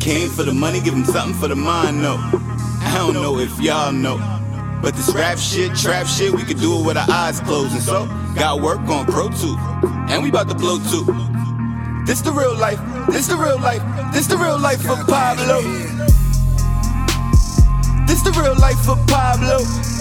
Came for the money, give him something for the mind, no. I don't know if y'all know, but this rap shit, trap shit, we could do it with our eyes closed. And so, got work on Pro 2, and we about to blow too. This the real life, this the real life, this the real life for Pablo. This the real life for Pablo.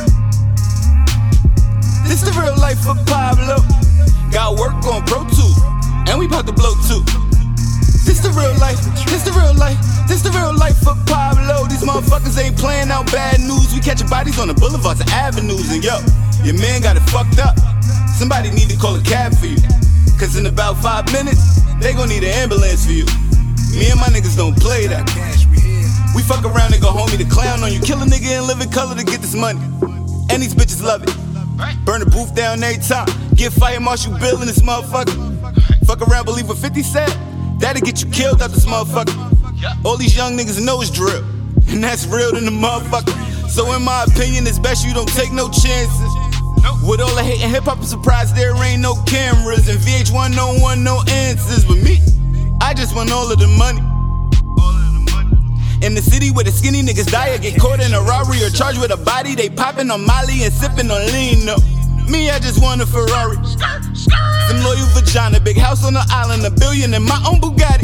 This the real life for Pablo. Got work on Pro 2, and we about to blow too. This the real life, this the real life, this the real life for Pablo. These motherfuckers ain't playing out bad news. We catching bodies on the boulevards and avenues. And yo, your man got it fucked up. Somebody need to call a cab for you, cause in about 5 minutes, they gon' need an ambulance for you. Me and my niggas don't play that. We fuck around and go homie to clown on you. Kill a nigga and live in color to get this money. And these bitches love it. Burn the booth down every time. Get Fire Marshal Bill in this motherfucker. Fuck around, believe what 50 said. That'll get you killed out this motherfucker. All these young niggas know it's drill, and that's real than the motherfucker. So in my opinion, it's best you don't take no chances. With all the hate and hip-hop, I'm surprised there ain't no cameras. And VH1 don't want no answers. But me, I just want all of the money. In the city where the skinny niggas die or get caught in a robbery or charged with a body, they popping on Molly and sipping on lean, no. Me, I just want a Ferrari. Some loyal vagina, big house on the island, $1 billion in my own Bugatti.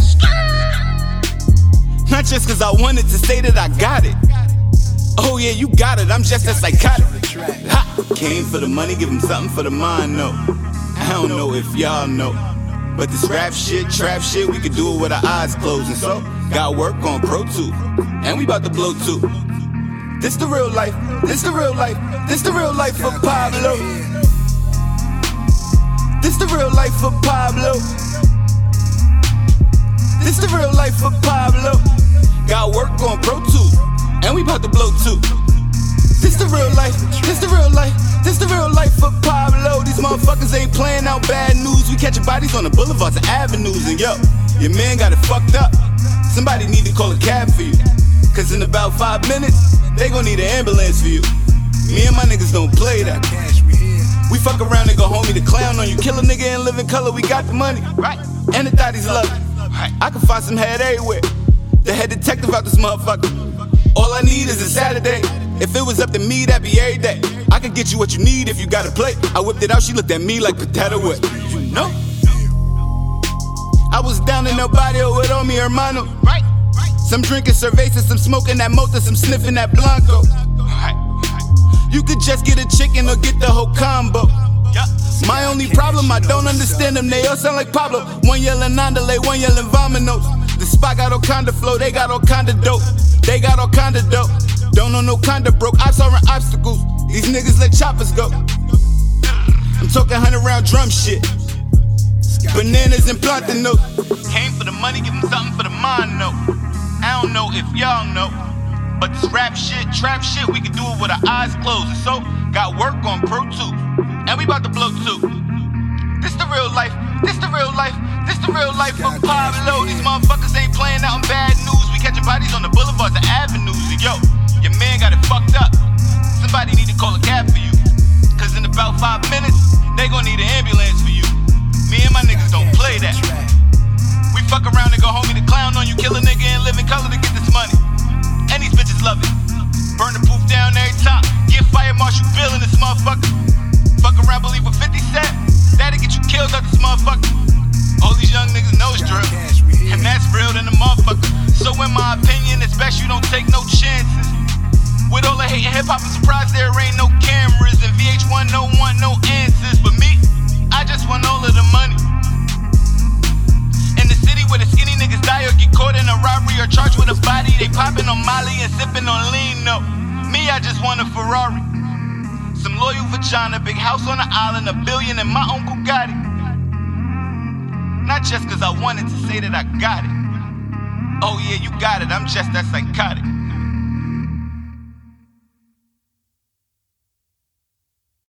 Not just cause I wanted to say that I got it. Oh yeah, you got it, I'm just a psychotic. Ha! Came for the money, give him something for the mind, no. I don't know if y'all know, but this rap shit, trap shit, we could do it with our eyes closed. And so, got work on Pro 2, and we about to blow too. This the real life, this the real life, this the real life for Pablo. This the real life for Pablo. This the real life for Pablo. Got work on Pro 2, and we about to blow too. This the real life, this the real life, this the real life for Pablo. These motherfuckers ain't playing out bad news. We catching bodies on the boulevards and avenues. And yo, your man got it fucked up. Somebody need to call a cab for you, cause in about 5 minutes, they gon' need an ambulance for you. Me and my niggas don't play that. We fuck around and go homie to clown on you. Kill a nigga and live in color, we got the money. And the thotties love it. I can find some head everywhere. The head detective out this motherfucker. All I need is a Saturday. If it was up to me, that'd be every day. I could get you what you need if you got a plate. I whipped it out, she looked at me like potato whip. You know? I was down in El Barrio with all mi hermano. Some drinking cerveza, some smoking that mota, some sniffing that blanco. You could just get a chicken or get the whole combo. My only problem, I don't understand them. They all sound like Pablo. One yelling Andale, one yelling Vamanos. The spot got all kind of flow, they got all kind of dope. They got all kind of dope. Don't know no kind of broke. Ops are obstacles. These niggas let choppers go. I'm talking 100-round drum shit. Bananas and plantain notes. Came for the money, give them something for the mind, no. I don't know if y'all know, but this rap shit, trap shit, we can do it with our eyes closed. And so, got work on Pro 2, and we about to blow too. This the real life, this the real life, this the real life for Pablo. These motherfuckers ain't playing out in bad news. We catching bodies on the boulevards and avenues. And yo, your man got it fucked up. Somebody need to call a cab for you, cause in about 5 minutes, they gon' need an ambulance for you. Me and my niggas don't play that. We fuck around and go homie to clown on you. Kill a nigga and live in color to get this money. And these bitches love it. Burn the booth down every time. Get Fire Marshal Bill in this motherfucker. Fuck around, believe what 50 said. That'll get you killed out this motherfucker. All these young niggas know it's drill, and that's real than the motherfucker. So in my opinion, it's best you don't take no chances. With all the hate and hip-hop, I'm surprised there ain't no cameras. And VH1 don't want no answers. But me, I just want all of the money. In the city where the skinny niggas die or get caught in a robbery or charged with a body, they popping on Molly and sipping on lean, no. Me, I just want a Ferrari. Some loyal vagina, big house on the island, $1 billion in my own Bugatti. Not just cause I wanted to say that I got it. Oh yeah, you got it, I'm just that psychotic.